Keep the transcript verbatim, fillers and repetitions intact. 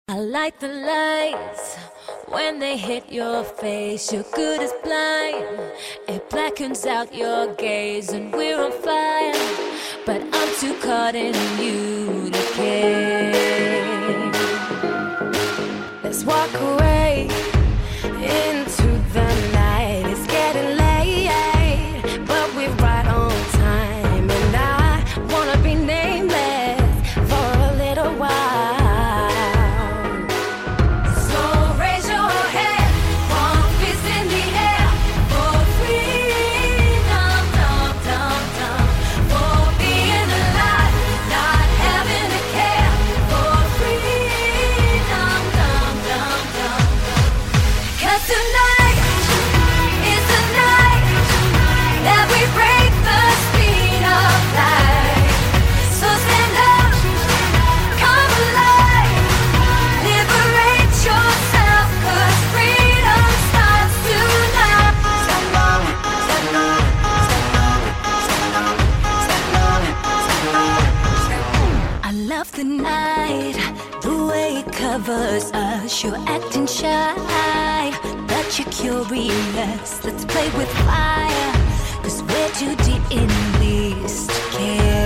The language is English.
I like the lights when they hit your face. You're good as blind. It blackens out your gaze, and we're on fire. But I'm too caught in you to care. Let's walk away into the night. It's getting late, but we're right on time. And I wanna be nameless for a little while. So raise your head, one fist in the air for freedom, dum, dum, dum. For being alive, not having to care. For freedom, dum, dum, dum. 'Cause tonight is the night that we break the speed of light. So stand up, come alive, liberate yourself, 'cause freedom starts tonight. Step on it, step on it, step on it, step on it, step on it, step on it. I love the night, the way it covers us. You're acting shy, but you're curious. Let's play with fire, 'cause we're too deep in this to care.